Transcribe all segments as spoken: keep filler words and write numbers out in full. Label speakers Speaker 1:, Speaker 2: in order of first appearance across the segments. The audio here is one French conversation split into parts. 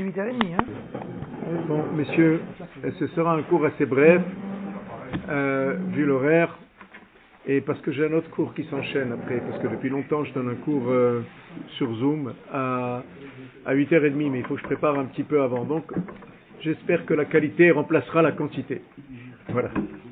Speaker 1: huit heures trente, hein.
Speaker 2: Bon, messieurs, ce sera un cours assez bref, euh, vu l'horaire, et parce que j'ai un autre cours qui s'enchaîne après, parce que depuis longtemps je donne un cours euh, sur Zoom à, à huit heures trente, mais il faut que je prépare un petit peu avant. Donc, j'espère que la qualité remplacera la quantité. Voilà.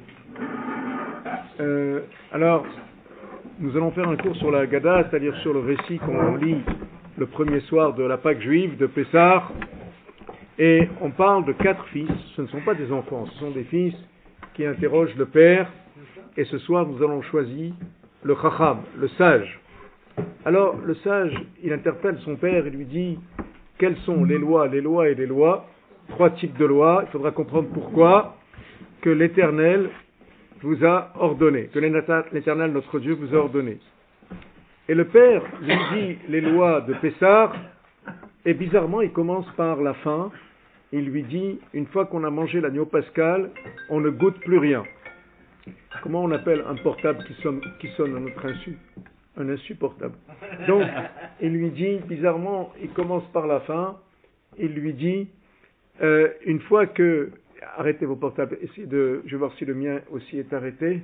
Speaker 2: Euh, alors, nous allons faire un cours sur la Haggadah, c'est-à-dire sur le récit qu'on lit le premier soir de la Pâque juive, de Pessah, et on parle de quatre fils. Ce ne sont pas des enfants, ce sont des fils qui interrogent le père, et ce soir nous allons choisir le Chacham, le sage. Alors, le sage, il interpelle son père et lui dit quelles sont les lois, les lois et les lois, trois types de lois, il faudra comprendre pourquoi, que l'Éternel vous a ordonné, que l'Éternel, notre Dieu, vous a ordonné. Et le père lui dit les lois de Pessah, et bizarrement, il commence par la fin. Il lui dit, une fois qu'on a mangé l'agneau pascal, on ne goûte plus rien. Comment on appelle un portable qui sonne, qui sonne à notre insu? Un insupportable. Donc, il lui dit, bizarrement, il commence par la fin, il lui dit, euh, une fois que... Arrêtez vos portables, essayez de... Je vais voir si le mien aussi est arrêté.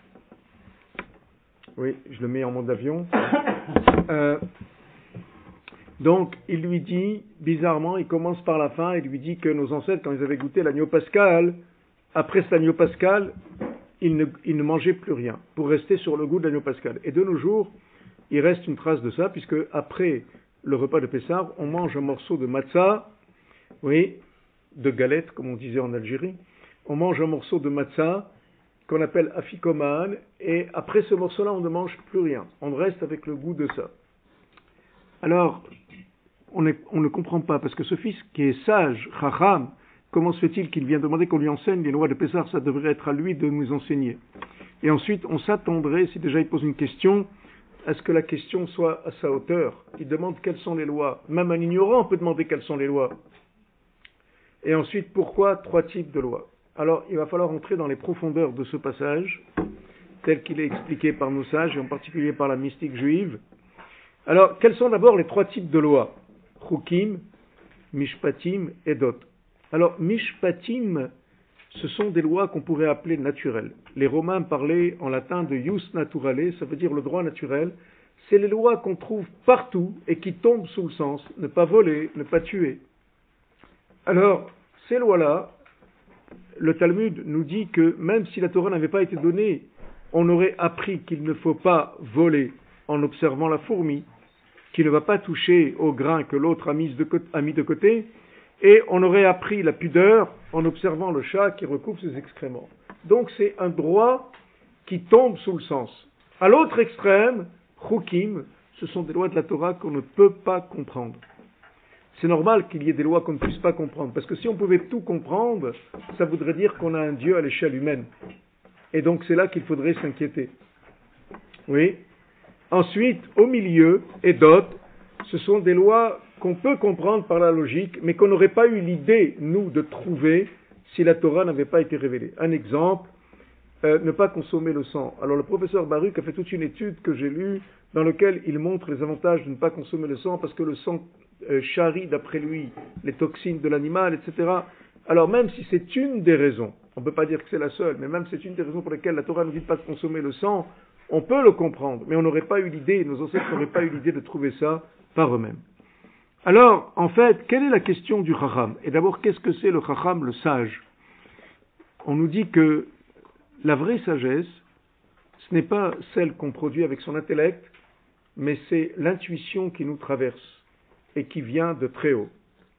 Speaker 2: Oui, je le mets en mode avion. Euh, donc, il lui dit, bizarrement, il commence par la fin, il lui dit que nos ancêtres, quand ils avaient goûté l'agneau pascal, après cet agneau pascal, ils ne, ils ne mangeaient plus rien, pour rester sur le goût de l'agneau pascal. Et de nos jours, il reste une trace de ça, puisque après le repas de Pessah, on mange un morceau de matzah, oui, de galette, comme on disait en Algérie. On mange un morceau de matzah, qu'on appelle afikoman, et après ce morceau-là, on ne mange plus rien. On reste avec le goût de ça. Alors, on, est, on ne comprend pas, parce que ce fils qui est sage, Chacham, comment se fait-il qu'il vient demander qu'on lui enseigne les lois de Pessah? Ça devrait être à lui de nous enseigner. Et ensuite, on s'attendrait, si déjà il pose une question, à ce que la question soit à sa hauteur. Il demande quelles sont les lois. Même un ignorant peut demander quelles sont les lois. Et ensuite, pourquoi trois types de lois? Alors, il va falloir entrer dans les profondeurs de ce passage, tel qu'il est expliqué par nos sages, et en particulier par la mystique juive. Alors, quels sont d'abord les trois types de lois? Chukim, Mishpatim et Dot. Alors, Mishpatim, ce sont des lois qu'on pourrait appeler naturelles. Les Romains parlaient en latin de Jus naturale, ça veut dire le droit naturel. C'est les lois qu'on trouve partout et qui tombent sous le sens. Ne pas voler, ne pas tuer. Alors, ces lois-là, le Talmud nous dit que même si la Torah n'avait pas été donnée, on aurait appris qu'il ne faut pas voler en observant la fourmi, qu'il ne va pas toucher au grain que l'autre a mis de côté, a mis de côté, et on aurait appris la pudeur en observant le chat qui recoupe ses excréments. Donc c'est un droit qui tombe sous le sens. À l'autre extrême, Chukim, ce sont des lois de la Torah qu'on ne peut pas comprendre. C'est normal qu'il y ait des lois qu'on ne puisse pas comprendre, parce que si on pouvait tout comprendre, ça voudrait dire qu'on a un Dieu à l'échelle humaine. Et donc c'est là qu'il faudrait s'inquiéter. Oui. Ensuite, au milieu, et d'autres, ce sont des lois qu'on peut comprendre par la logique, mais qu'on n'aurait pas eu l'idée, nous, de trouver si la Torah n'avait pas été révélée. Un exemple, euh, ne pas consommer le sang. Alors le professeur Baruch a fait toute une étude que j'ai lue, dans laquelle il montre les avantages de ne pas consommer le sang, parce que le sang euh, charrie, d'après lui, les toxines de l'animal, et cetera. Alors même si c'est une des raisons, on ne peut pas dire que c'est la seule, mais même si c'est une des raisons pour lesquelles la Torah ne dit pas de consommer le sang, on peut le comprendre, mais on n'aurait pas eu l'idée, nos ancêtres n'auraient pas eu l'idée de trouver ça par eux-mêmes. Alors, en fait, quelle est la question du Chacham? Et d'abord, qu'est-ce que c'est le Chacham, le sage? On nous dit que la vraie sagesse, ce n'est pas celle qu'on produit avec son intellect, mais c'est l'intuition qui nous traverse et qui vient de très haut.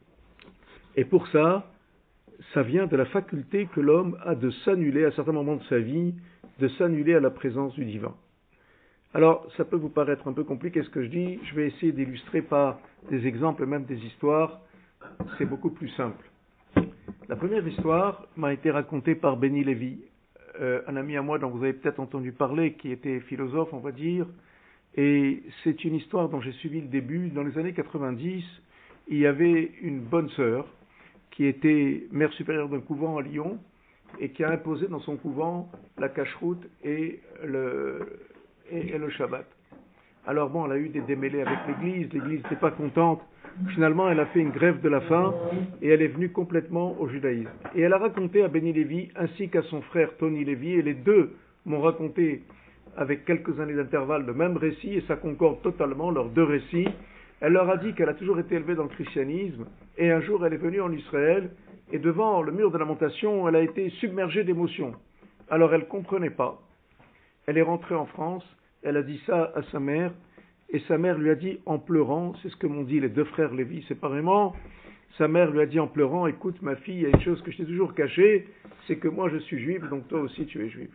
Speaker 2: Et pour ça, ça vient de la faculté que l'homme a de s'annuler à certains moments de sa vie, de s'annuler à la présence du divin. Alors, ça peut vous paraître un peu compliqué ce que je dis, je vais essayer d'illustrer par des exemples, même des histoires, c'est beaucoup plus simple. La première histoire m'a été racontée par Benny Lévy, euh, un ami à moi dont vous avez peut-être entendu parler, qui était philosophe, on va dire, et c'est une histoire dont j'ai suivi le début. Dans les années quatre-vingt-dix, il y avait une bonne sœur qui était mère supérieure d'un couvent à Lyon, et qui a imposé dans son couvent la cacheroute et le, et, et le Shabbat. Alors bon, elle a eu des démêlés avec l'église, l'église n'était pas contente Finalement, elle a fait une grève de la faim et elle est venue complètement au judaïsme. Et elle a raconté à Benny Lévy ainsi qu'à son frère Tony Lévy, et les deux m'ont raconté avec quelques années d'intervalle le même récit, et ça concorde totalement, leurs deux récits. Elle leur a dit qu'elle a toujours été élevée dans le christianisme, et un jour elle est venue en Israël, et devant le mur de lamentation, elle a été submergée d'émotions. Alors elle ne comprenait pas. Elle est rentrée en France, elle a dit ça à sa mère, et sa mère lui a dit en pleurant, c'est ce que m'ont dit les deux frères Lévy séparément, sa mère lui a dit en pleurant, écoute ma fille, il y a une chose que je t'ai toujours cachée, c'est que moi je suis juive, donc toi aussi tu es juive.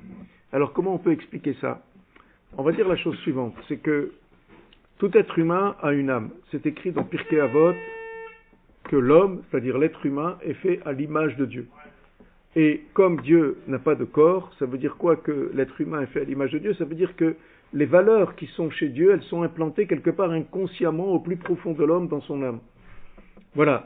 Speaker 2: Alors comment on peut expliquer ça? On va dire la chose suivante, c'est que tout être humain a une âme. C'est écrit dans Pirkei Avot que l'homme, c'est-à-dire l'être humain, est fait à l'image de Dieu. Et comme Dieu n'a pas de corps, ça veut dire quoi que l'être humain est fait à l'image de Dieu? Ça veut dire que les valeurs qui sont chez Dieu, elles sont implantées quelque part inconsciemment au plus profond de l'homme dans son âme. Voilà.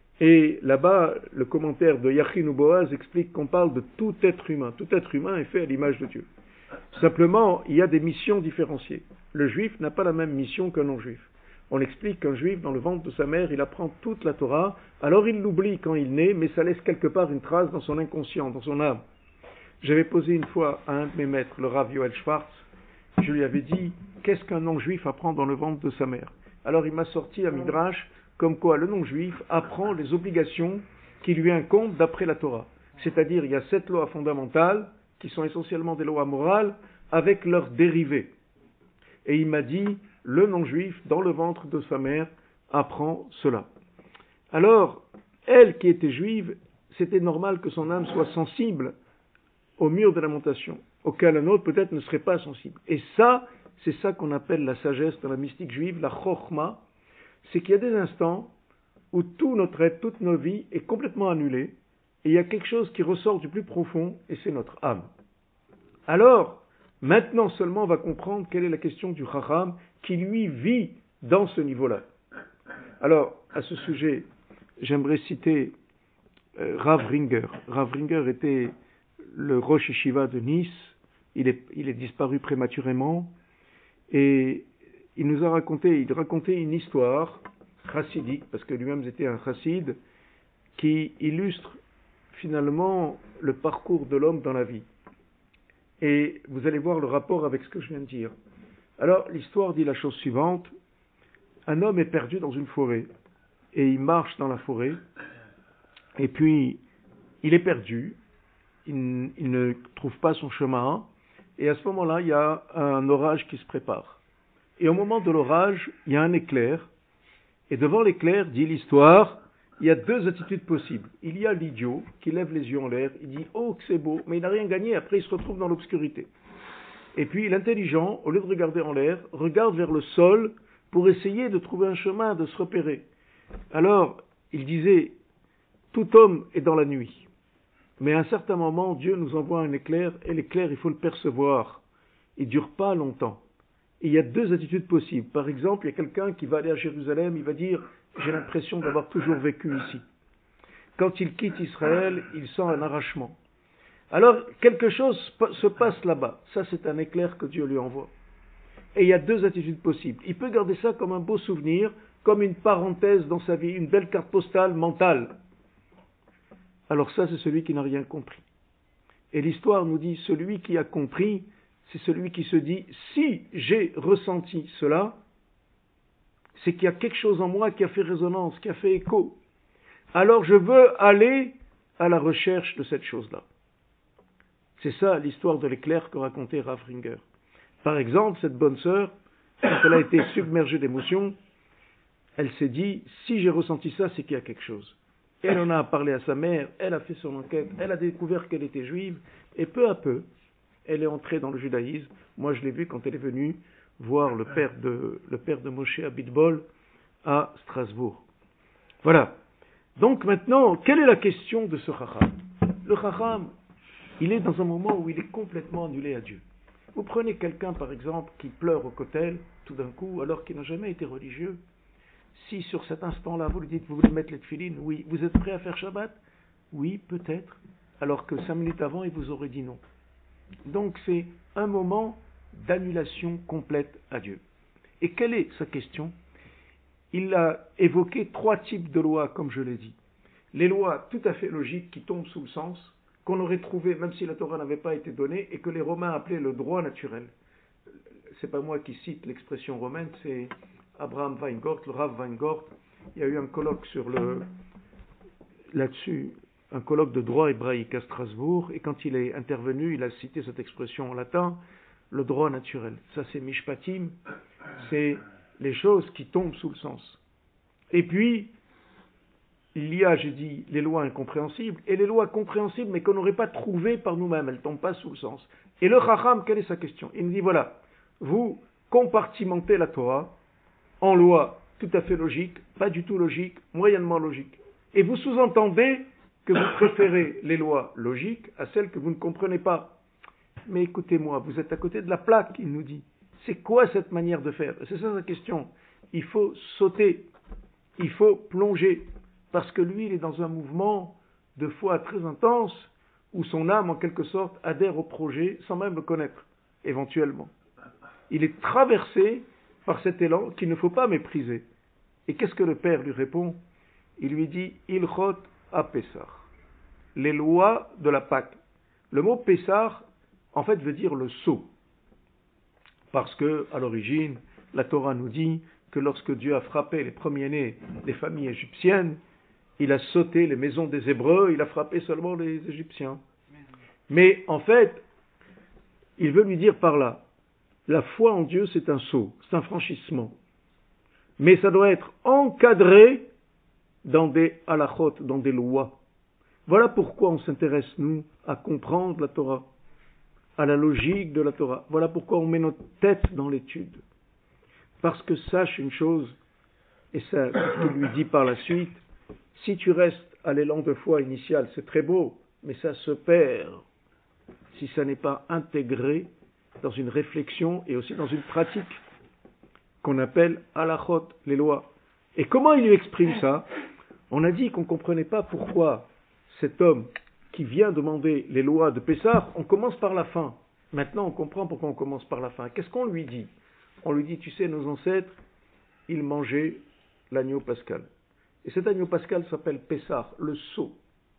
Speaker 2: Et là-bas, le commentaire de Yachin ou Boaz explique qu'on parle de tout être humain. Tout être humain est fait à l'image de Dieu. Simplement, il y a des missions différenciées. Le juif n'a pas la même mission qu'un non-juif. On explique qu'un juif, dans le ventre de sa mère, il apprend toute la Torah, alors il l'oublie quand il naît, mais ça laisse quelque part une trace dans son inconscient, dans son âme. J'avais posé une fois à un de mes maîtres, le Rav Yoel Schwartz, je lui avais dit, qu'est-ce qu'un non-juif apprend dans le ventre de sa mère? Alors il m'a sorti un midrash, comme quoi le non-juif apprend les obligations qui lui incombent d'après la Torah. C'est-à-dire, il y a sept lois fondamentales, qui sont essentiellement des lois morales, avec leurs dérivés. Et il m'a dit, le non-juif, dans le ventre de sa mère, apprend cela. Alors, elle qui était juive, c'était normal que son âme soit sensible au mur de lamentation, auquel un autre peut-être ne serait pas sensible. Et ça, c'est ça qu'on appelle la sagesse dans la mystique juive, la chokhma, c'est qu'il y a des instants où tout notre être, toute nos vies est complètement annulé, et il y a quelque chose qui ressort du plus profond, et c'est notre âme. Alors, maintenant seulement on va comprendre quelle est la question du Chacham, qui lui vit dans ce niveau-là. Alors, à ce sujet, j'aimerais citer euh, Rav Ringer. Rav Ringer était le Rosh Yeshiva de Nice, il est, il est disparu prématurément, et il nous a raconté, il racontait une histoire chassidique, parce que lui-même était un chassid, qui illustre finalement le parcours de l'homme dans la vie. Et vous allez voir le rapport avec ce que je viens de dire. Alors, l'histoire dit la chose suivante. Un homme est perdu dans une forêt, et il marche dans la forêt, et puis il est perdu, il, il ne trouve pas son chemin, et à ce moment-là, il y a un orage qui se prépare. Et au moment de l'orage, il y a un éclair, et devant l'éclair, dit l'histoire, il y a deux attitudes possibles. Il y a l'idiot qui lève les yeux en l'air, il dit « Oh, que c'est beau !» mais il n'a rien gagné, après il se retrouve dans l'obscurité. Et puis l'intelligent, au lieu de regarder en l'air, regarde vers le sol pour essayer de trouver un chemin, de se repérer. Alors, il disait « Tout homme est dans la nuit ». Mais à un certain moment, Dieu nous envoie un éclair, et l'éclair, il faut le percevoir. Il ne dure pas longtemps. Et il y a deux attitudes possibles. Par exemple, il y a quelqu'un qui va aller à Jérusalem, il va dire « J'ai l'impression d'avoir toujours vécu ici ». Quand il quitte Israël, il sent un arrachement. Alors, quelque chose se passe là-bas. Ça, c'est un éclair que Dieu lui envoie. Et il y a deux attitudes possibles. Il peut garder ça comme un beau souvenir, comme une parenthèse dans sa vie, une belle carte postale mentale. Alors ça, c'est celui qui n'a rien compris. Et l'histoire nous dit, celui qui a compris, c'est celui qui se dit, si j'ai ressenti cela, c'est qu'il y a quelque chose en moi qui a fait résonance, qui a fait écho. Alors je veux aller à la recherche de cette chose-là. C'est ça l'histoire de l'éclair que racontait Rav Ringer. Par exemple, cette bonne sœur, quand elle a été submergée d'émotions, elle s'est dit, si j'ai ressenti ça, c'est qu'il y a quelque chose. Elle en a parlé à sa mère, elle a fait son enquête, elle a découvert qu'elle était juive, et peu à peu, elle est entrée dans le judaïsme. Moi, je l'ai vu quand elle est venue voir le père de, le père de Moshe à Bitbol, à Strasbourg. Voilà. Donc maintenant, quelle est la question de ce Chacham? Le Chacham, il est dans un moment où il est complètement annulé à Dieu. Vous prenez quelqu'un, par exemple, qui pleure au kotel, tout d'un coup, alors qu'il n'a jamais été religieux. Si sur cet instant-là, vous lui dites, vous voulez mettre les tefilines, oui. Vous êtes prêt à faire Shabbat? Oui, peut-être. Alors que cinq minutes avant, il vous aurait dit non. Donc c'est un moment d'annulation complète à Dieu. Et quelle est sa question? il a évoqué trois types de lois, comme je l'ai dit. Les lois tout à fait logiques qui tombent sous le sens, qu'on aurait trouvé même si la Torah n'avait pas été donnée, et que les Romains appelaient le droit naturel. C'est pas moi qui cite l'expression romaine, c'est Abraham Weingart, le Rav Weingart. Il y a eu un colloque sur le, là-dessus, un colloque de droit hébraïque à Strasbourg, et quand il est intervenu, il a cité cette expression en latin, le droit naturel. Ça, c'est Mishpatim, c'est les choses qui tombent sous le sens. Et puis, il y a, j'ai dit, les lois incompréhensibles, et les lois compréhensibles, mais qu'on n'aurait pas trouvées par nous-mêmes, elles ne tombent pas sous le sens. Et le Chacham, quelle est sa question? Il nous dit, voilà, vous compartimentez la Torah en lois tout à fait logiques, pas du tout logiques, moyennement logiques. Et vous sous-entendez que vous préférez les lois logiques à celles que vous ne comprenez pas. Mais écoutez-moi, vous êtes à côté de la plaque, il nous dit. C'est quoi cette manière de faire? C'est ça sa question. Il faut sauter, il faut plonger, parce que lui, il est dans un mouvement de foi très intense, où son âme, en quelque sorte, adhère au projet, sans même le connaître, éventuellement. Il est traversé par cet élan qu'il ne faut pas mépriser. Et qu'est-ce que le Père lui répond? Il lui dit, Ilchot à Pessar, les lois de la Pâque. Le mot Pessar, en fait, veut dire le sceau. Parce que, à l'origine, la Torah nous dit que lorsque Dieu a frappé les premiers-nés des familles égyptiennes, il a sauté les maisons des Hébreux, il a frappé seulement les Égyptiens. Mais, en fait, il veut lui dire par là, la foi en Dieu, c'est un saut, c'est un franchissement. Mais ça doit être encadré dans des halachot, dans des lois. Voilà pourquoi on s'intéresse, nous, à comprendre la Torah, à la logique de la Torah. Voilà pourquoi on met notre tête dans l'étude. Parce que sache une chose, et ça, ce qu'il lui dit par la suite, si tu restes à l'élan de foi initial, c'est très beau, mais ça se perd si ça n'est pas intégré dans une réflexion et aussi dans une pratique qu'on appelle halachot, les lois. Et comment il lui exprime ça? On a dit qu'on ne comprenait pas pourquoi cet homme qui vient demander les lois de Pessah, on commence par la fin. Maintenant, on comprend pourquoi on commence par la fin. Qu'est-ce qu'on lui dit? On lui dit, tu sais, nos ancêtres, ils mangeaient l'agneau pascal. Et cet agneau pascal s'appelle Pessah, le sceau.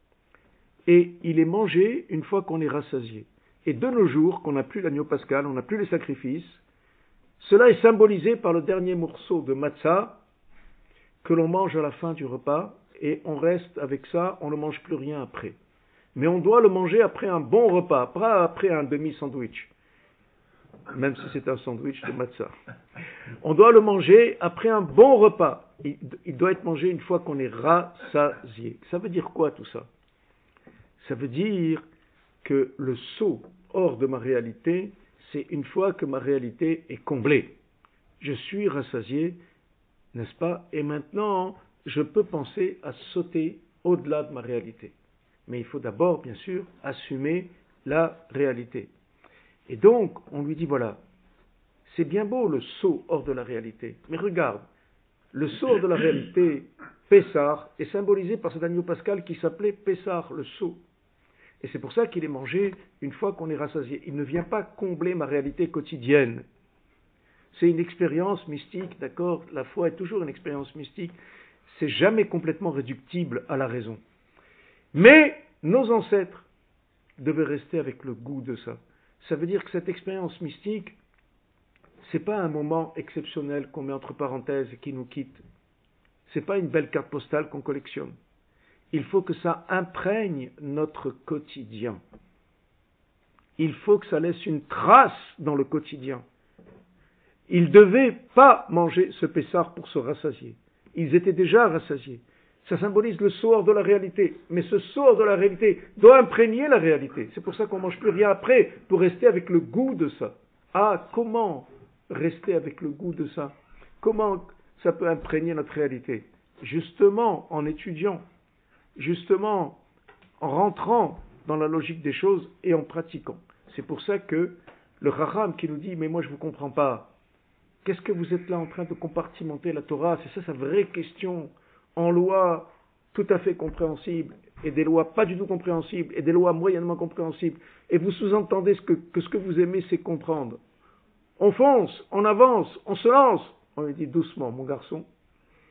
Speaker 2: Et il est mangé une fois qu'on est rassasié. Et de nos jours, qu'on n'a plus l'agneau pascal, on n'a plus les sacrifices, cela est symbolisé par le dernier morceau de matzah que l'on mange à la fin du repas, et on reste avec ça, on ne mange plus rien après. Mais on doit le manger après un bon repas, pas après un demi-sandwich, même si c'est un sandwich de matzah. On doit le manger après un bon repas. Il, il doit être mangé une fois qu'on est rassasié. Ça veut dire quoi tout ça? Ça veut dire que le saut hors de ma réalité, c'est une fois que ma réalité est comblée. Je suis rassasié, n'est-ce pas? Et maintenant, je peux penser à sauter au-delà de ma réalité. Mais il faut d'abord, bien sûr, assumer la réalité. Et donc, on lui dit, voilà, c'est bien beau le saut hors de la réalité, mais regarde, le saut hors de la réalité, Pessah, est symbolisé par cet agneau pascal qui s'appelait Pessah, le saut. Et c'est pour ça qu'il est mangé une fois qu'on est rassasié. Il ne vient pas combler ma réalité quotidienne. C'est une expérience mystique, d'accord? La foi est toujours une expérience mystique. C'est jamais complètement réductible à la raison. Mais nos ancêtres devaient rester avec le goût de ça. Ça veut dire que cette expérience mystique, c'est pas un moment exceptionnel qu'on met entre parenthèses et qui nous quitte. C'est pas une belle carte postale qu'on collectionne. Il faut que ça imprègne notre quotidien. Il faut que ça laisse une trace dans le quotidien. Ils ne devaient pas manger ce Pessah pour se rassasier. Ils étaient déjà rassasiés. Ça symbolise le saut hors de la réalité. Mais ce saut hors de la réalité doit imprégner la réalité. C'est pour ça qu'on ne mange plus rien après, pour rester avec le goût de ça. Ah, comment rester avec le goût de ça? Comment ça peut imprégner notre réalité? Justement, en étudiant. Justement, en rentrant dans la logique des choses et en pratiquant. C'est pour ça que le Chacham qui nous dit « Mais moi je ne vous comprends pas. Qu'est-ce que vous êtes là en train de compartimenter la Torah ?» C'est ça sa vraie question. En lois tout à fait compréhensibles et des lois pas du tout compréhensibles et des lois moyennement compréhensibles. Et vous sous-entendez ce que, que ce que vous aimez, c'est comprendre. On fonce, on avance, on se lance. On lui dit doucement, mon garçon.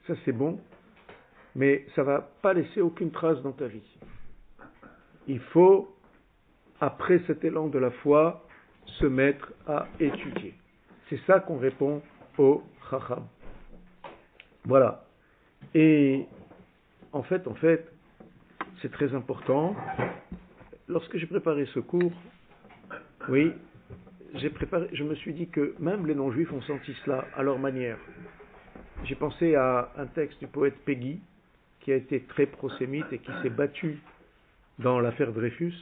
Speaker 2: ça c'est bon, mais ça ne va pas laisser aucune trace dans ta vie. Il faut, après cet élan de la foi, se mettre à étudier. C'est ça qu'on répond au Chacham. Voilà. Et en fait, en fait, c'est très important. Lorsque j'ai préparé ce cours, oui, j'ai préparé, je me suis dit que même les non-juifs ont senti cela à leur manière. J'ai pensé à un texte du poète Peggy, qui a été très prosémite et qui s'est battu dans l'affaire Dreyfus.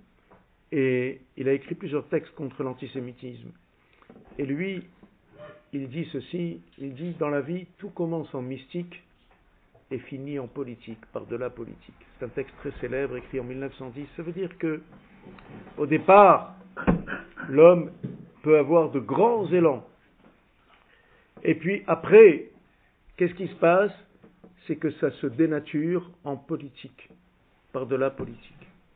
Speaker 2: Et il a écrit plusieurs textes contre l'antisémitisme. Et lui, il dit ceci, il dit « Dans la vie, tout commence en mystique et finit en politique, par-delà politique ». C'est un texte très célèbre, écrit en mille neuf cent dix. Ça veut dire que, au départ, l'homme peut avoir de grands élans. Et puis après, qu'est-ce qui se passe? C'est que ça se dénature en politique, par-delà politique.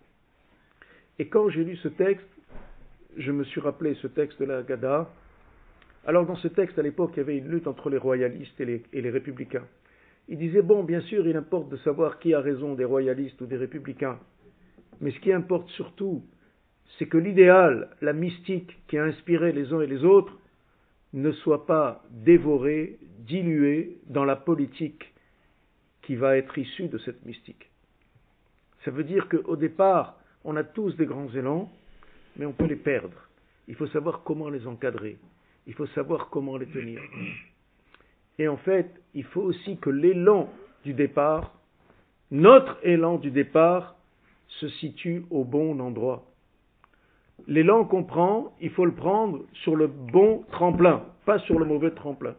Speaker 2: Et quand j'ai lu ce texte, je me suis rappelé ce texte de la Haggadah. Alors dans ce texte, à l'époque, il y avait une lutte entre les royalistes et les, et les républicains. Il disait, bon, bien sûr, il importe de savoir qui a raison, des royalistes ou des républicains. Mais ce qui importe surtout, c'est que l'idéal, la mystique qui a inspiré les uns et les autres, ne soit pas dévoré, dilué dans la politique qui va être issue de cette mystique. Ça veut dire qu'au départ, on a tous des grands élans, mais on peut les perdre. Il faut savoir comment les encadrer. Il faut savoir comment les tenir. Et en fait, il faut aussi que l'élan du départ, notre élan du départ, se situe au bon endroit. L'élan qu'on prend, il faut le prendre sur le bon tremplin, pas sur le mauvais tremplin.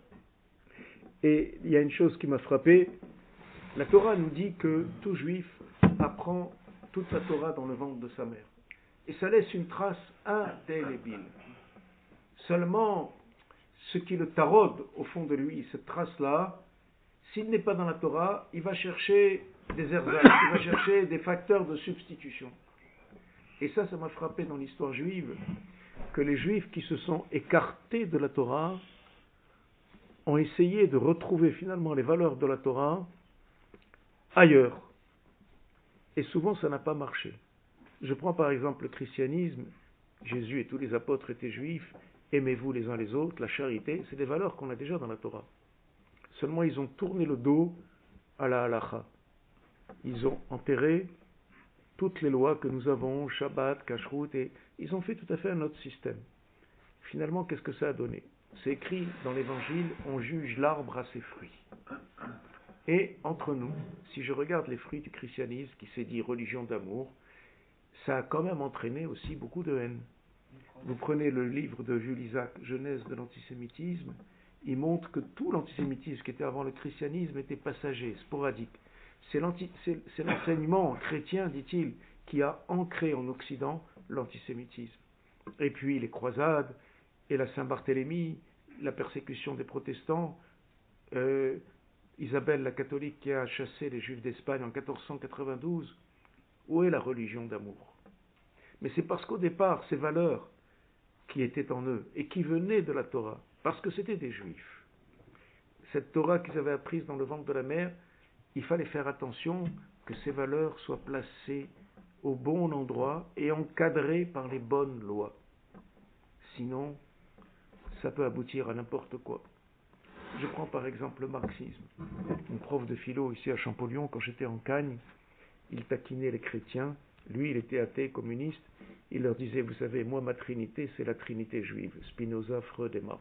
Speaker 2: Et il y a une chose qui m'a frappé. La Torah nous dit que tout juif apprend toute la Torah dans le ventre de sa mère. Et ça laisse une trace indélébile. Seulement, ce qui le taraude au fond de lui, cette trace-là, s'il n'est pas dans la Torah, il va chercher des erzach, il va chercher des facteurs de substitution. Et ça, ça m'a frappé dans l'histoire juive, que les juifs qui se sont écartés de la Torah ont essayé de retrouver finalement les valeurs de la Torah ailleurs. Et souvent, ça n'a pas marché. Je prends par exemple le christianisme. Jésus et tous les apôtres étaient juifs. Aimez-vous les uns les autres, la charité, c'est des valeurs qu'on a déjà dans la Torah. Seulement, ils ont tourné le dos à la halacha. Ils ont enterré toutes les lois que nous avons, Shabbat, Kashrut, et ils ont fait tout à fait un autre système. Finalement, qu'est-ce que ça a donné? C'est écrit dans l'Évangile, on juge l'arbre à ses fruits. Et entre nous, si je regarde les fruits du christianisme, qui s'est dit religion d'amour, ça a quand même entraîné aussi beaucoup de haine. Vous prenez le livre de Jules Isaac, Genèse de l'antisémitisme, il montre que tout l'antisémitisme qui était avant le christianisme était passager, sporadique. C'est, l'anti, c'est, c'est l'enseignement chrétien, dit-il, qui a ancré en Occident l'antisémitisme. Et puis les croisades, et la Saint-Barthélemy, la persécution des protestants, euh, Isabelle la catholique qui a chassé les juifs d'Espagne en quatorze cent quatre-vingt-douze. Où est la religion d'amour? Mais c'est parce qu'au départ, ces valeurs qui étaient en eux et qui venaient de la Torah, parce que c'était des juifs, cette Torah qu'ils avaient apprise dans le ventre de la mère, il fallait faire attention que ces valeurs soient placées au bon endroit et encadrées par les bonnes lois. Sinon, ça peut aboutir à n'importe quoi. Je prends par exemple le marxisme. Mon prof de philo ici à Champollion, quand j'étais en Cagne, il taquinait les chrétiens. Lui, il était athée, communiste. Il leur disait, vous savez, moi, ma trinité, c'est la trinité juive. Spinoza, Freud et Marx.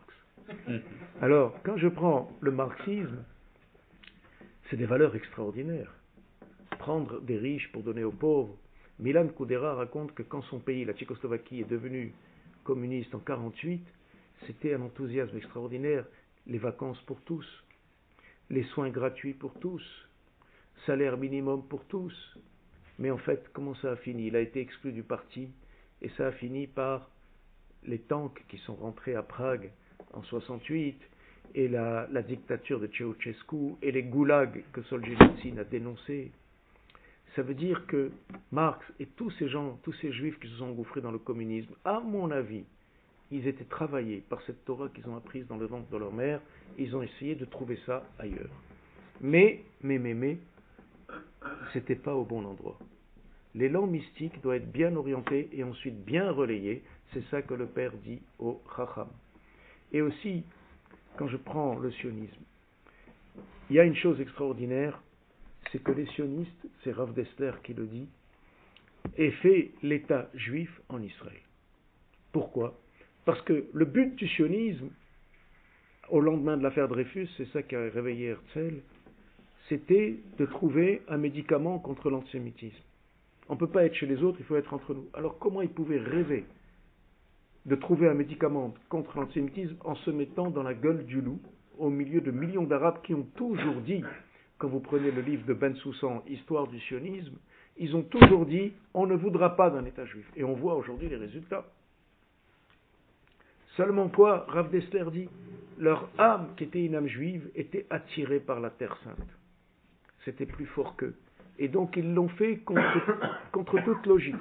Speaker 2: Alors, quand je prends le marxisme, c'est des valeurs extraordinaires. Prendre des riches pour donner aux pauvres. Milan Kundera raconte que quand son pays, la Tchécoslovaquie, est devenu communiste en quarante-huit, c'était un enthousiasme extraordinaire. Les vacances pour tous, les soins gratuits pour tous, salaire minimum pour tous. Mais en fait, comment ça a fini? Il a été exclu du parti et ça a fini par les tanks qui sont rentrés à Prague en soixante-huit et la, la dictature de Ceausescu et les goulags que Solzhenitsyn a dénoncés. Ça veut dire que Marx et tous ces gens, tous ces juifs qui se sont engouffrés dans le communisme, à mon avis, ils étaient travaillés par cette Torah qu'ils ont apprise dans le ventre de leur mère, ils ont essayé de trouver ça ailleurs. Mais, mais, mais, mais, c'était pas au bon endroit. L'élan mystique doit être bien orienté et ensuite bien relayé. C'est ça que le Père dit au Chacham. Et aussi, quand je prends le sionisme, il y a une chose extraordinaire, c'est que les sionistes, c'est Rav Dessler qui le dit, aient fait l'État juif en Israël. Pourquoi ? Parce que le but du sionisme, au lendemain de l'affaire Dreyfus, c'est ça qui a réveillé Herzl, c'était de trouver un médicament contre l'antisémitisme. On ne peut pas être chez les autres, il faut être entre nous. Alors comment ils pouvaient rêver de trouver un médicament contre l'antisémitisme en se mettant dans la gueule du loup, au milieu de millions d'Arabes qui ont toujours dit, quand vous prenez le livre de Ben Soussan, Histoire du sionisme, ils ont toujours dit, on ne voudra pas d'un État juif. Et on voit aujourd'hui les résultats. Seulement quoi, Rav Dessler dit, leur âme, qui était une âme juive, était attirée par la Terre Sainte. C'était plus fort qu'eux. Et donc ils l'ont fait contre, contre toute logique.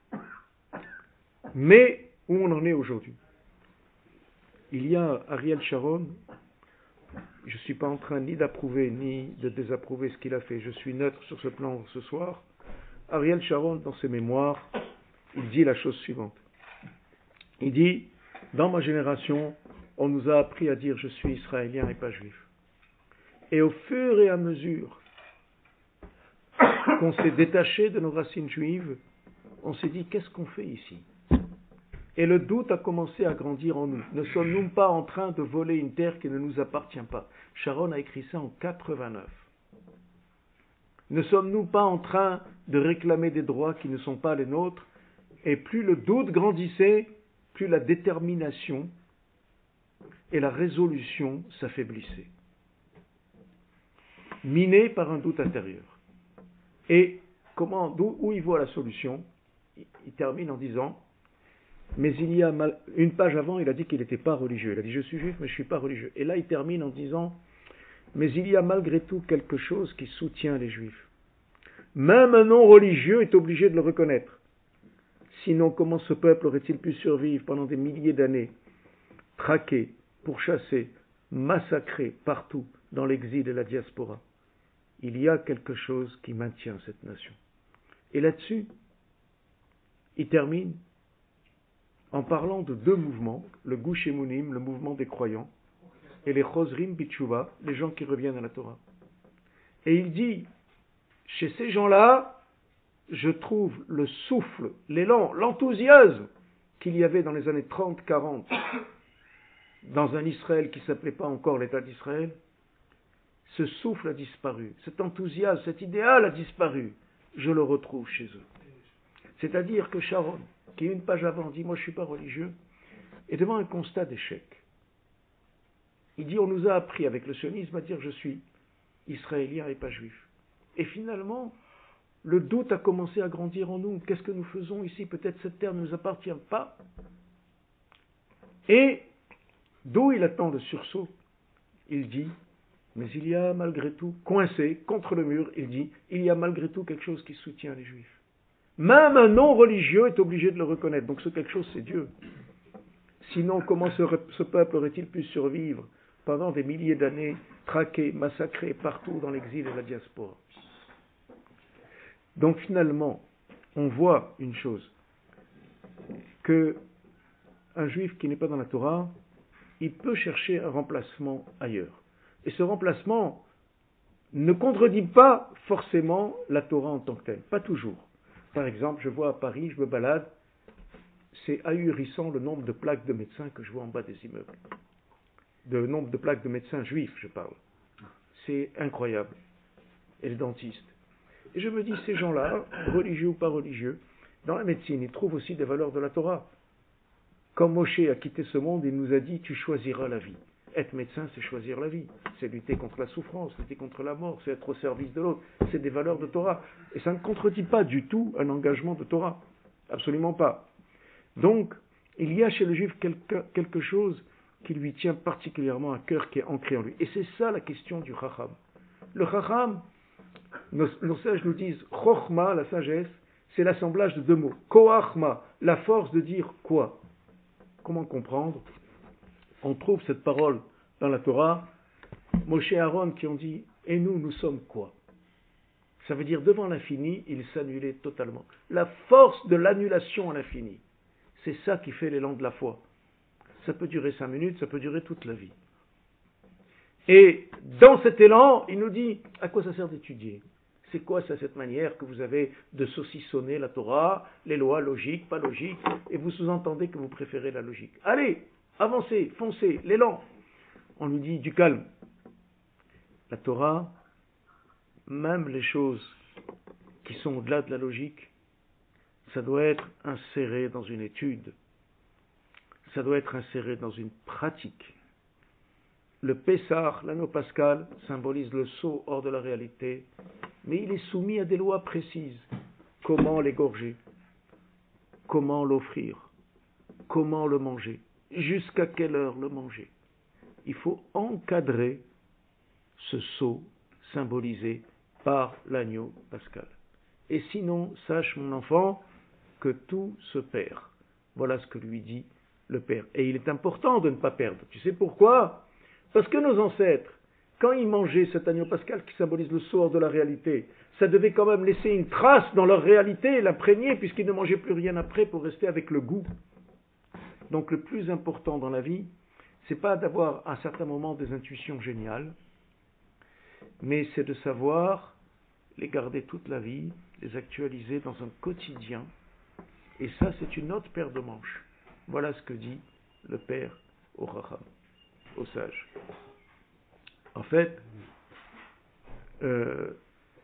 Speaker 2: Mais où on en est aujourd'hui? Il y a Ariel Sharon, je ne suis pas en train ni d'approuver ni de désapprouver ce qu'il a fait, je suis neutre sur ce plan ce soir. Ariel Sharon, dans ses mémoires, il dit la chose suivante. Il dit, dans ma génération, on nous a appris à dire je suis israélien et pas juif. Et au fur et à mesure qu'on s'est détaché de nos racines juives, on s'est dit qu'est-ce qu'on fait ici? Et le doute a commencé à grandir en nous. Ne sommes-nous pas en train de voler une terre qui ne nous appartient pas? Sharon a écrit ça en quatre-vingt-neuf. Ne sommes-nous pas en train de réclamer des droits qui ne sont pas les nôtres? Et plus le doute grandissait, plus la détermination et la résolution s'affaiblissaient. Minés par un doute intérieur. Et comment, d'où, où il voit la solution? Il, il termine en disant, mais il y a mal, une page avant, il a dit qu'il n'était pas religieux. Il a dit, je suis juif, mais je ne suis pas religieux. Et là, il termine en disant, mais il y a malgré tout quelque chose qui soutient les juifs. Même un non-religieux est obligé de le reconnaître. Sinon, comment ce peuple aurait-il pu survivre pendant des milliers d'années, traqué, pourchassé, massacré partout dans l'exil et la diaspora? Il y a quelque chose qui maintient cette nation. Et là-dessus, il termine en parlant de deux mouvements, le Gush Emunim, le mouvement des croyants, et les Chozrim Bitshuva, les gens qui reviennent à la Torah. Et il dit, chez ces gens-là, je trouve le souffle, l'élan, l'enthousiasme qu'il y avait dans les années trente quarante, dans un Israël qui ne s'appelait pas encore l'État d'Israël. Ce souffle a disparu, cet enthousiasme, cet idéal a disparu. Je le retrouve chez eux. C'est-à-dire que Sharon, qui une page avant dit « moi je ne suis pas religieux », est devant un constat d'échec. Il dit « on nous a appris avec le sionisme à dire « je suis israélien et pas juif ». Et finalement, le doute a commencé à grandir en nous. Qu'est-ce que nous faisons ici? Peut-être cette terre ne nous appartient pas. Et d'où il attend le sursaut? Il dit « mais il y a malgré tout, coincé contre le mur, il dit « il y a malgré tout quelque chose qui soutient les juifs ». Même un non-religieux est obligé de le reconnaître. Donc ce quelque chose, c'est Dieu. Sinon, comment ce, ce peuple aurait-il pu survivre pendant des milliers d'années, traqué, massacré partout dans l'exil et la diaspora? Donc finalement, on voit une chose, que un juif qui n'est pas dans la Torah, il peut chercher un remplacement ailleurs. Et ce remplacement ne contredit pas forcément la Torah en tant que telle, pas toujours. Par exemple, je vois à Paris, je me balade, c'est ahurissant le nombre de plaques de médecins que je vois en bas des immeubles. Le nombre de plaques de médecins juifs, je parle. C'est incroyable. Et les dentistes. Et je me dis, ces gens-là, religieux ou pas religieux, dans la médecine, ils trouvent aussi des valeurs de la Torah. Quand Moshe a quitté ce monde, il nous a dit, tu choisiras la vie. Être médecin, c'est choisir la vie. C'est lutter contre la souffrance, lutter contre la mort, c'est être au service de l'autre. C'est des valeurs de Torah. Et ça ne contredit pas du tout un engagement de Torah. Absolument pas. Donc, il y a chez le juif quelque, quelque chose qui lui tient particulièrement à cœur, qui est ancré en lui. Et c'est ça la question du Chacham. Le Chacham, nos, nos sages nous disent, Chochma, la sagesse, c'est l'assemblage de deux mots. Koachma, la force de dire quoi? Comment comprendre? On trouve cette parole dans la Torah, Moshe et Aaron qui ont dit, Et nous, nous sommes quoi? Ça veut dire devant l'infini, il s'annulait totalement. La force de l'annulation à l'infini. C'est ça qui fait l'élan de la foi. Ça peut durer cinq minutes, ça peut durer toute la vie. Et dans cet élan, il nous dit, à quoi ça sert d'étudier? C'est quoi ça, cette manière que vous avez de saucissonner la Torah, les lois logiques, pas logiques, et vous sous-entendez que vous préférez la logique? Allez, avancez, foncez, l'élan. On lui dit du calme. La Torah, même les choses qui sont au-delà de la logique, ça doit être inséré dans une étude, ça doit être inséré dans une pratique. Le Pessah, l'anneau pascal, symbolise le saut hors de la réalité, mais il est soumis à des lois précises. Comment l'égorger? Comment l'offrir? Comment le manger? Jusqu'à quelle heure le manger? Il faut encadrer ce saut symbolisé par l'agneau pascal. Et sinon, sache mon enfant que tout se perd. Voilà ce que lui dit le Père. Et il est important de ne pas perdre. Tu sais pourquoi? Parce que nos ancêtres, quand ils mangeaient cet agneau pascal qui symbolise le saut hors de la réalité, ça devait quand même laisser une trace dans leur réalité, l'imprégner, puisqu'ils ne mangeaient plus rien après pour rester avec le goût. Donc le plus important dans la vie, c'est pas d'avoir à un certain moment des intuitions géniales, mais c'est de savoir les garder toute la vie, les actualiser dans un quotidien. Et ça, c'est une autre paire de manches. Voilà ce que dit le Père au Chacham, au sage. En fait, euh,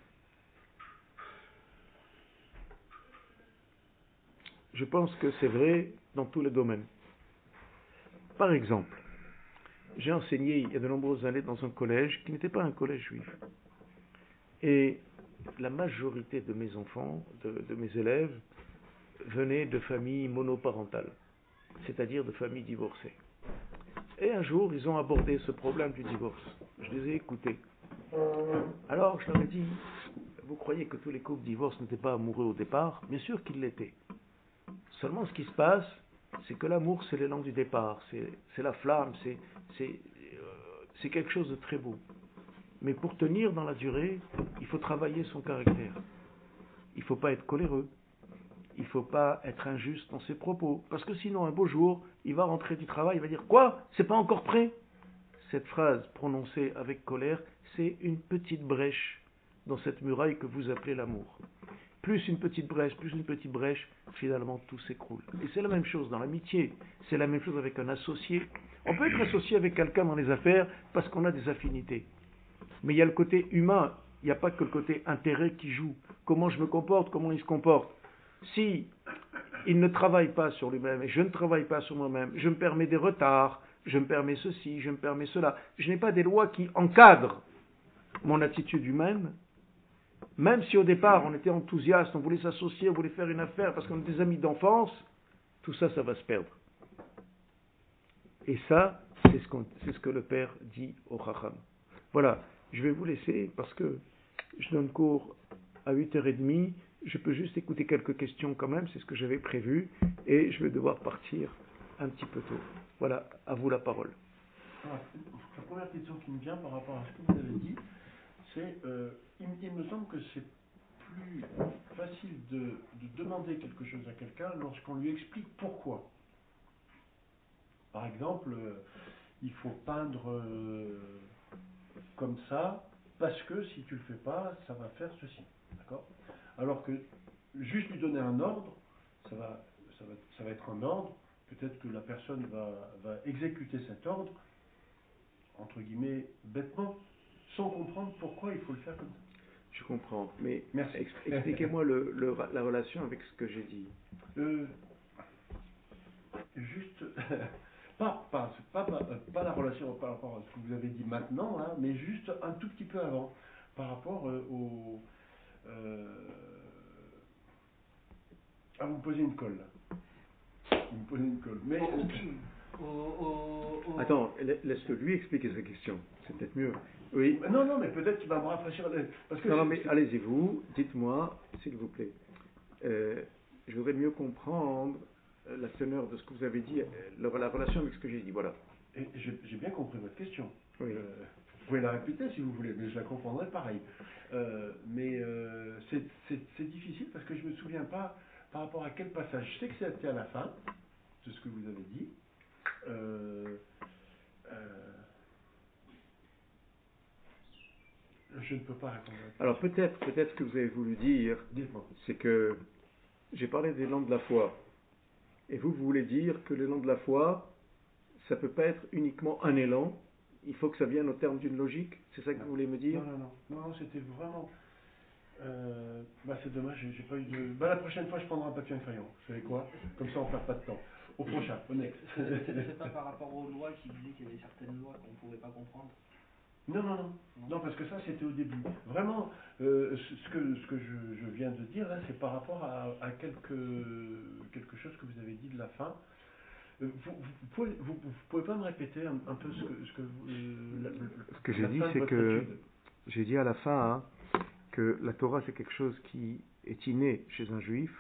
Speaker 2: je pense que c'est vrai dans tous les domaines. Par exemple, j'ai enseigné il y a de nombreuses années dans un collège qui n'était pas un collège juif. Et la majorité de mes enfants, de, de mes élèves, venaient de familles monoparentales, c'est-à-dire de familles divorcées. Et un jour, ils ont abordé ce problème du divorce. Je les ai écoutés. Alors, je leur ai dit, vous croyez que tous les couples divorcent n'étaient pas amoureux au départ? Bien sûr qu'ils l'étaient. Seulement, ce qui se passe, c'est que l'amour, c'est l'élan du départ, c'est, c'est la flamme, c'est, c'est, euh, c'est quelque chose de très beau. Mais pour tenir dans la durée, il faut travailler son caractère. Il ne faut pas être coléreux. Il ne faut pas être injuste dans ses propos. Parce que sinon, un beau jour, il va rentrer du travail, il va dire « Quoi? C'est pas encore prêt ?» Cette phrase prononcée avec colère, c'est une petite brèche dans cette muraille que vous appelez l'amour. Plus une petite brèche, plus une petite brèche, finalement tout s'écroule. Et c'est la même chose dans l'amitié, c'est la même chose avec un associé. On peut être associé avec quelqu'un dans les affaires parce qu'on a des affinités. Mais il y a le côté humain, il n'y a pas que le côté intérêt qui joue. Comment je me comporte, comment il se comporte. Si il ne travaille pas sur lui-même et je ne travaille pas sur moi-même, je me permets des retards, je me permets ceci, je me permets cela. Je n'ai pas des lois qui encadrent mon attitude humaine. Même si au départ on était enthousiaste, on voulait s'associer, on voulait faire une affaire parce qu'on est des amis d'enfance, tout ça, ça va se perdre. Et ça, c'est ce, qu'on, c'est ce que le Père dit au Chacham. Voilà, je vais vous laisser parce que je donne cours à huit heures trente. Je peux juste écouter quelques questions quand même, c'est ce que j'avais prévu, et je vais devoir partir un petit peu tôt. Voilà, à vous la parole.
Speaker 1: Alors, la première question qui me vient par rapport à ce que vous avez dit, c'est, euh, il, il me semble que c'est plus facile de, de demander quelque chose à quelqu'un lorsqu'on lui explique pourquoi. Par exemple, euh, il faut peindre euh, comme ça, parce que si tu le fais pas, ça va faire ceci. D'accord ? Alors que juste lui donner un ordre, ça va, ça va, ça va être un ordre, peut-être que la personne va, va exécuter cet ordre, entre guillemets, bêtement, sans comprendre pourquoi il faut le faire comme ça.
Speaker 2: Je comprends, mais
Speaker 1: Merci.
Speaker 2: Expliquez-moi le, le, la relation avec ce que j'ai dit.
Speaker 1: Euh, juste, pas, pas, pas, pas, pas la relation par rapport à ce que vous avez dit maintenant, hein, mais juste un tout petit peu avant, par rapport euh, au... Euh, ah, vous me posez une colle, là. Vous me posez une colle. Mais...
Speaker 3: Au, au, au...
Speaker 2: Attends, laisse-le lui expliquer sa question, c'est peut-être mieux. Oui.
Speaker 1: Non, non, mais peut-être qu'il va me rafraîchir. Parce que
Speaker 2: non, non, mais allez-y, vous, dites-moi, s'il vous plaît. Euh, je voudrais mieux comprendre la teneur de ce que vous avez dit, la relation avec ce que j'ai dit, voilà.
Speaker 1: Et j'ai, j'ai bien compris votre question.
Speaker 2: Oui.
Speaker 1: Euh, Vous pouvez la répéter si vous voulez, mais je la comprendrai pareil. Euh, mais euh, c'est, c'est, c'est difficile parce que je ne me souviens pas par rapport à quel passage. Je sais que c'était à la fin de ce que vous avez dit. Euh, euh, je ne peux pas répondre.
Speaker 2: Alors peut-être, peut-être ce que vous avez voulu dire,
Speaker 1: Dites-moi.
Speaker 2: c'est que j'ai parlé des langues de la foi. Et vous, vous voulez dire que l'élan de la foi, ça ne peut pas être uniquement un élan, il faut que ça vienne au terme d'une logique. C'est ça que vous voulez me dire?
Speaker 1: Non, non, non, non, non c'était vraiment... Euh, bah c'est dommage, j'ai, j'ai pas eu de... Bah la prochaine fois, je prendrai un papier et un crayon. Vous savez quoi? Comme ça, on ne perd pas de temps. Au prochain, au next.
Speaker 3: C'est, c'est, c'est pas par rapport aux lois qui disaient qu'il y avait certaines lois qu'on ne pouvait pas comprendre?
Speaker 1: Non, non, non, non, parce que ça, c'était au début. Vraiment, euh, ce que, ce que je, je viens de dire, là, c'est par rapport à, à quelque, quelque chose que vous avez dit de la fin. Vous, vous, vous, pouvez, vous, vous pouvez pas me répéter un, un peu ce que, ce que, euh, la,
Speaker 2: ce que j'ai
Speaker 1: la
Speaker 2: dit,
Speaker 1: fin de
Speaker 2: c'est
Speaker 1: votre
Speaker 2: que
Speaker 1: étude.
Speaker 2: j'ai dit à la fin hein, que la Torah c'est quelque chose qui est inné chez un juif,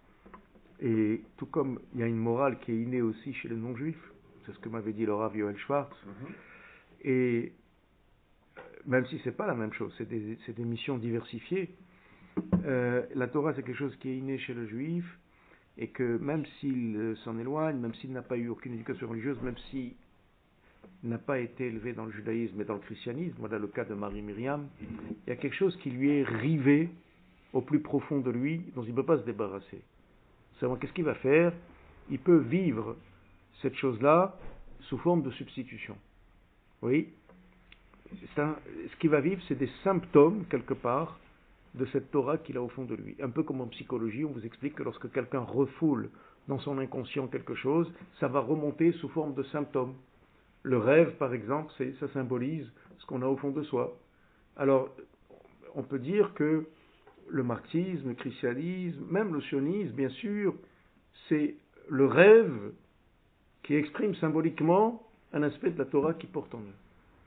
Speaker 2: et tout comme il y a une morale qui est innée aussi chez les non-juifs, c'est ce que m'avait dit le Rav Yoel Schwartz, mm-hmm. et même si c'est pas la même chose, c'est des, c'est des missions diversifiées, euh, la Torah c'est quelque chose qui est inné chez le juif, et que même s'il s'en éloigne, même s'il n'a pas eu aucune éducation religieuse, même s'il n'a pas été élevé dans le judaïsme et dans le christianisme, voilà le cas de Marie Myriam, il y a quelque chose qui lui est rivé au plus profond de lui, dont il ne peut pas se débarrasser. C'est-à-dire, qu'est-ce qu'il va faire? Il peut vivre cette chose-là sous forme de substitution. Oui, c'est un, ce qu'il va vivre, c'est des symptômes, quelque part, de cette Torah qu'il a au fond de lui. Un peu comme en psychologie, on vous explique que lorsque quelqu'un refoule dans son inconscient quelque chose, ça va remonter sous forme de symptômes. Le rêve, par exemple, c'est, ça symbolise ce qu'on a au fond de soi. Alors, on peut dire que le marxisme, le christianisme, même le sionisme, bien sûr, c'est le rêve qui exprime symboliquement un aspect de la Torah qui porte en eux.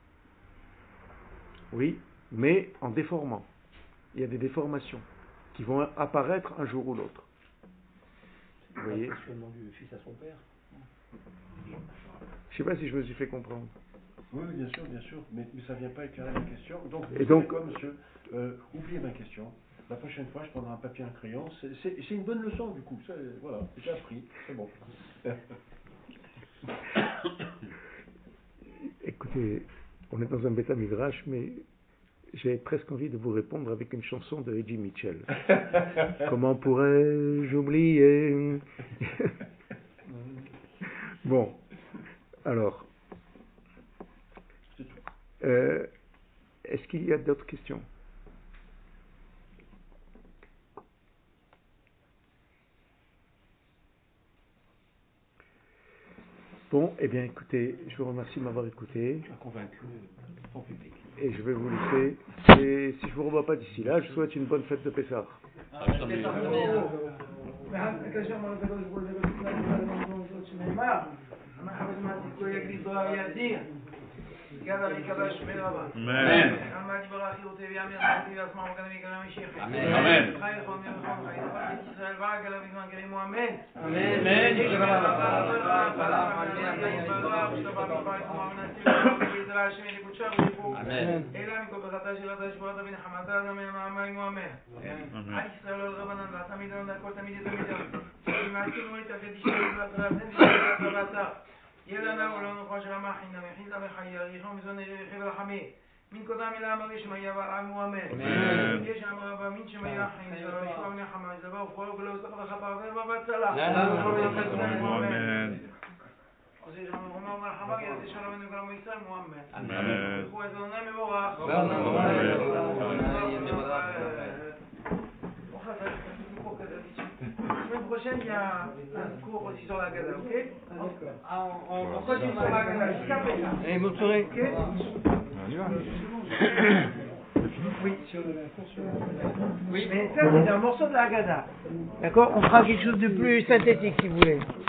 Speaker 2: Oui, mais en déformant. Il y a des déformations qui vont apparaître un jour ou l'autre. Vous voyez ?
Speaker 3: Le questionnement du fils à son père.
Speaker 2: Je ne sais pas si je me suis fait comprendre.
Speaker 1: Oui, bien sûr, bien sûr, mais, mais ça ne vient pas éclairer la question. Donc,
Speaker 2: et donc,
Speaker 1: quoi, monsieur, euh, oubliez ma question. La prochaine fois, je prendrai un papier et un crayon. C'est, c'est, c'est une bonne leçon, du coup. Ça, voilà, j'ai appris. C'est bon.
Speaker 2: Écoutez, on est dans un bêta midrash, mais j'ai presque envie de vous répondre avec une chanson de Eddie Mitchell. Comment pourrais-je oublier? Bon, alors, euh, est-ce qu'il y a d'autres questions? Bon, eh bien écoutez, je vous remercie de m'avoir écouté.
Speaker 3: Tu as convaincu ton public.
Speaker 2: Et je vais vous laisser. Et si je ne vous revois pas d'ici là, je vous souhaite une bonne fête de Pessah.
Speaker 4: Amen. يلنا ولو نخرج ما حين يحيز بخير يخم زون يحب الحمي من قدام لا ما يش ما يبع مؤمن يش ما با من شما يحين زرا شو من حما زبا وفوق لو سقط خطا غير ما بتلا مؤمن وزيد هما مرحبا يا شرا من يقرا ميسر مؤمن هو زون ما بوا La semaine prochaine, il y a un cours aussi sur la Gada, ok? On continue sur la Gada, jusqu'à Pessah.
Speaker 3: Et bonne soirée.
Speaker 4: Ok?
Speaker 2: On y va.
Speaker 4: Oui. Oui. Mais ça, c'est un morceau de la Gada. D'accord? On fera quelque chose de plus synthétique, si vous voulez.